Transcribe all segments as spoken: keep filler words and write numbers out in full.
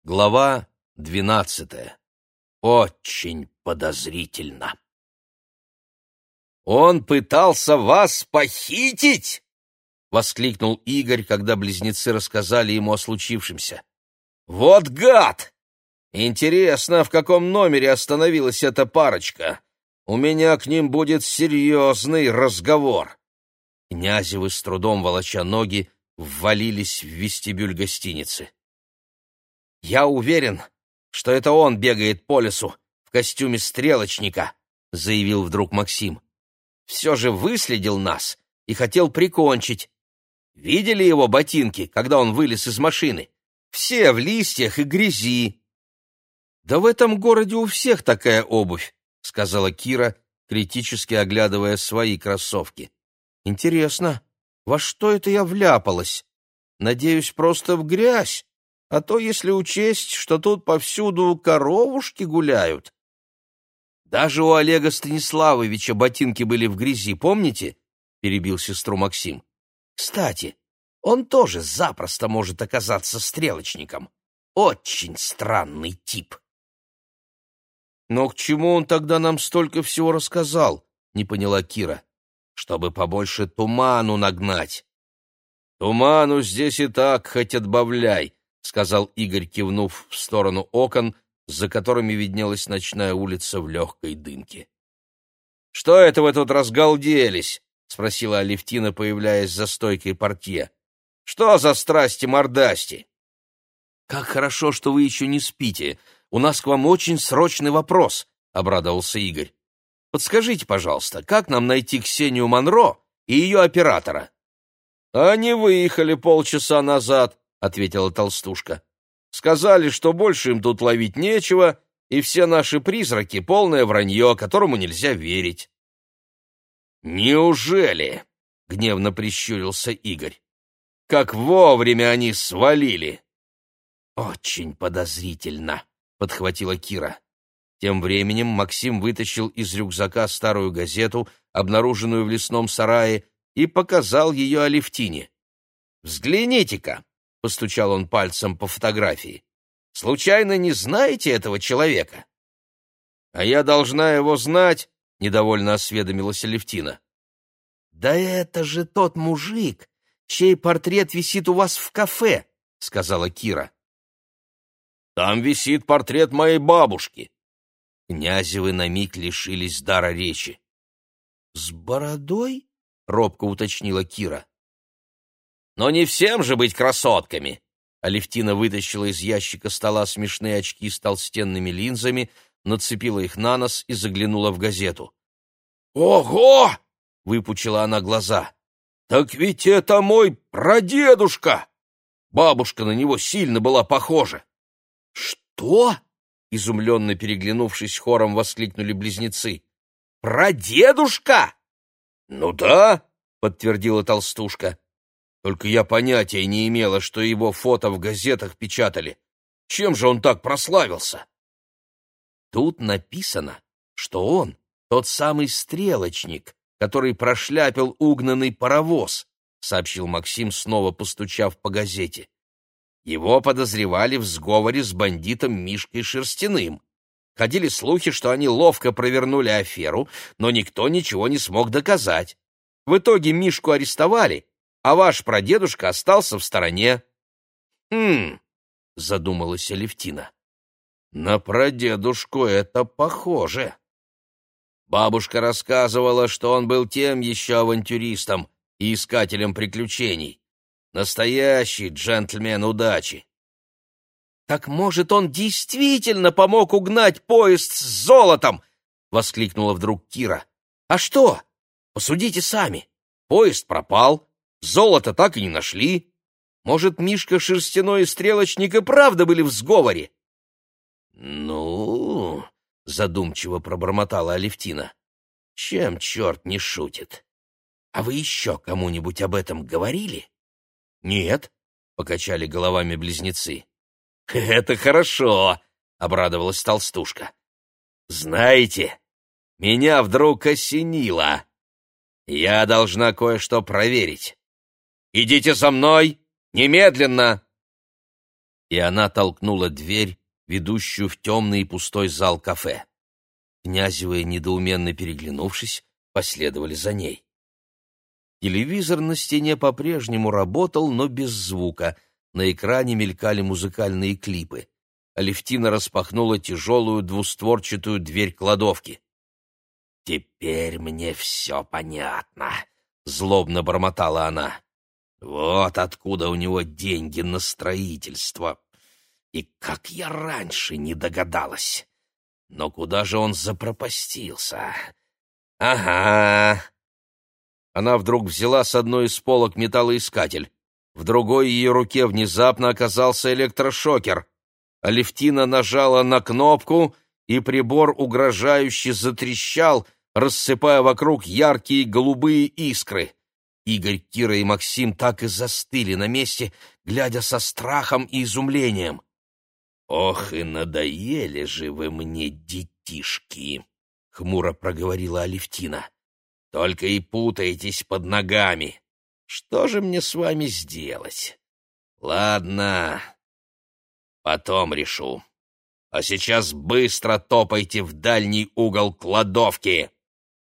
Глава двенадцатая. Очень подозрительно. «Он пытался вас похитить!» — воскликнул Игорь, когда близнецы рассказали ему о случившемся. «Вот гад! Интересно, в каком номере остановилась эта парочка? У меня к ним будет серьезный разговор». Князевы, с трудом волоча ноги, ввалились в вестибюль гостиницы. «Я уверен, что это он бегает по лесу в костюме стрелочника», — заявил вдруг Максим. «Все же выследил нас и хотел прикончить. Видели его ботинки, когда он вылез из машины? Все в листьях и грязи». «Да в этом городе у всех такая обувь», — сказала Кира, критически оглядывая свои кроссовки. «Интересно, во что это я вляпалась? Надеюсь, просто в грязь. А то, если учесть, что тут повсюду коровушки гуляют». «Даже у Олега Станиславовича ботинки были в грязи, помните?» — перебил сестру Максим. «Кстати, он тоже запросто может оказаться стрелочником. Очень странный тип». «Но к чему он тогда нам столько всего рассказал?» — не поняла Кира. «Чтобы побольше туману нагнать». «Туману здесь и так хоть отбавляй», — сказал Игорь, кивнув в сторону окон, за которыми виднелась ночная улица в легкой дымке. «Что это вы тут разгалделись?» — спросила Алевтина, появляясь за стойкой портье. «Что за страсти-мордасти?» «Как хорошо, что вы еще не спите. У нас к вам очень срочный вопрос», — обрадовался Игорь. «Подскажите, пожалуйста, как нам найти Ксению Монро и ее оператора?» «Они выехали полчаса назад», — ответила толстушка. «Сказали, что больше им тут ловить нечего, и все наши призраки — полное вранье, которому нельзя верить». «Неужели?» — гневно прищурился Игорь. «Как вовремя они свалили!» «Очень подозрительно», — подхватила Кира. Тем временем Максим вытащил из рюкзака старую газету, обнаруженную в лесном сарае, и показал ее Алевтине. «Взгляните-ка!» — постучал он пальцем по фотографии. «Случайно не знаете этого человека?» «А я должна его знать?» — недовольно осведомилась Алевтина. «Да это же тот мужик, чей портрет висит у вас в кафе», — сказала Кира. «Там висит портрет моей бабушки». Князевы на миг лишились дара речи. «С бородой?» — робко уточнила Кира. «Но не всем же быть красотками!» Алевтина вытащила из ящика стола смешные очки с толстенными линзами, нацепила их на нос и заглянула в газету. «Ого!» — выпучила она глаза. «Так ведь это мой прадедушка!» Бабушка на него сильно была похожа. «Что?» — изумленно переглянувшись хором, воскликнули близнецы. «Прадедушка?» «Ну да», — подтвердила толстушка. «Только я понятия не имела, что его фото в газетах печатали. Чем же он так прославился?» «Тут написано, что он тот самый стрелочник, который прошляпил угнанный паровоз», — сообщил Максим, снова постучав по газете. «Его подозревали в сговоре с бандитом Мишкой Шерстяным. Ходили слухи, что они ловко провернули аферу, но никто ничего не смог доказать. В итоге Мишку арестовали, а ваш прадедушка остался в стороне». «Хм», — задумалась Алевтина. «На прадедушку это похоже». Бабушка рассказывала, что он был тем еще авантюристом и искателем приключений. Настоящий джентльмен удачи. «Так, может, он действительно помог угнать поезд с золотом?» — воскликнула вдруг Кира. «А что? Посудите сами. Поезд пропал, золото так и не нашли. Может, Мишка Шерстяной и Стрелочник и правда были в сговоре?» «Ну...» — задумчиво пробормотала Алевтина. «Чем черт не шутит? А вы еще кому-нибудь об этом говорили?» «Нет», — покачали головами близнецы. «Это хорошо», — обрадовалась толстушка. «Знаете, меня вдруг осенило. Я должна кое-что проверить. Идите за мной! Немедленно!» и она толкнула дверь, ведущую в темный и пустой зал кафе. Князевы, недоуменно переглянувшись, последовали за ней. Телевизор на стене по-прежнему работал, но без звука. На экране мелькали музыкальные клипы. Алевтина распахнула тяжелую двустворчатую дверь кладовки. «Теперь мне все понятно», — злобно бормотала она. «Вот откуда у него деньги на строительство. И как я раньше не догадалась. Но куда же он запропастился? Ага». Она вдруг взяла с одной из полок металлоискатель. В другой ее руке внезапно оказался электрошокер. Алевтина нажала на кнопку, и прибор угрожающе затрещал, рассыпая вокруг яркие голубые искры. Игорь, Кира и Максим так и застыли на месте, глядя со страхом и изумлением. «Ох, и надоели же вы мне, детишки!» — хмуро проговорила Алевтина. «Только и путаетесь под ногами. Что же мне с вами сделать? Ладно, потом решу. А сейчас быстро топайте в дальний угол кладовки».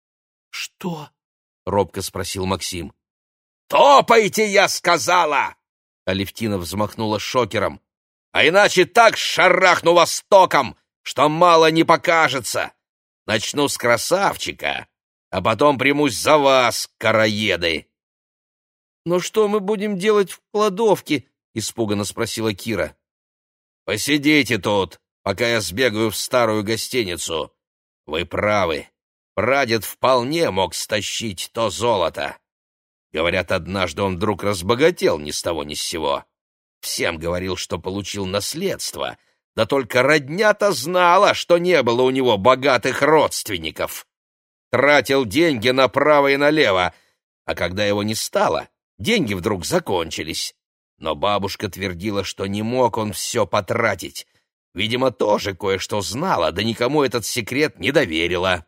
«Что?» — робко спросил Максим. «Топайте, я сказала!» Алевтина взмахнула шокером. «А иначе так шарахну вас током, что мало не покажется. Начну с красавчика, а потом примусь за вас, караеды». «Но что мы будем делать в кладовке?» — испуганно спросила Кира. «Посидите тут, пока я сбегаю в старую гостиницу. Вы правы, прадед вполне мог стащить то золото. Говорят, однажды он вдруг разбогател ни с того ни с сего. Всем говорил, что получил наследство, да только родня-то знала, что не было у него богатых родственников. Тратил деньги направо и налево, а когда его не стало, деньги вдруг закончились. Но бабушка твердила, что не мог он все потратить. Видимо, тоже кое-что знала, да никому этот секрет не доверила.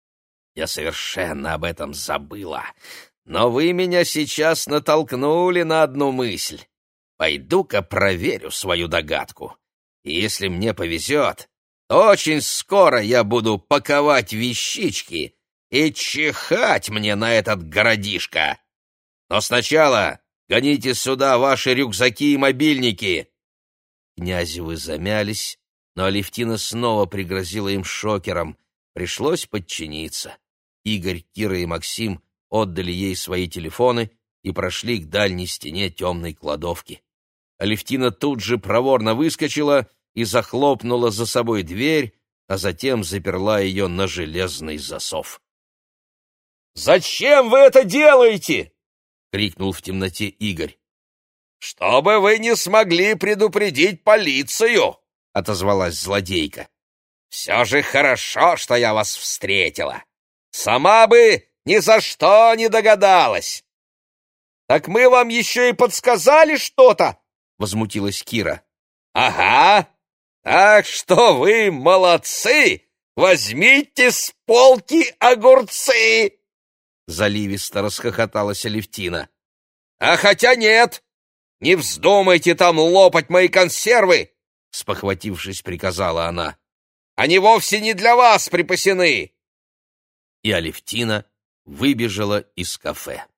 Я совершенно об этом забыла. Но вы меня сейчас натолкнули на одну мысль. Пойду-ка проверю свою догадку. И если мне повезет, то очень скоро я буду паковать вещички и чихать мне на этот городишко. Но сначала гоните сюда ваши рюкзаки и мобильники». Князевы замялись, но Алевтина снова пригрозила им шокером. Пришлось подчиниться. Игорь, Кира и Максим отдали ей свои телефоны и прошли к дальней стене темной кладовки. Алевтина тут же проворно выскочила и захлопнула за собой дверь, а затем заперла ее на железный засов. «Зачем вы это делаете?» — крикнул в темноте Игорь. «Чтобы вы не смогли предупредить полицию!» — отозвалась злодейка. «Все же хорошо, что я вас встретила. Сама бы ни за что не догадалась!» «Так мы вам еще и подсказали что-то!» — возмутилась Кира. «Ага! Так что вы молодцы! Возьмите с полки огурцы!» Заливисто расхохоталась Алевтина. «А хотя нет! Не вздумайте там лопать мои консервы!» Спохватившись, приказала она. «Они вовсе не для вас припасены!» И Алевтина выбежала из кафе.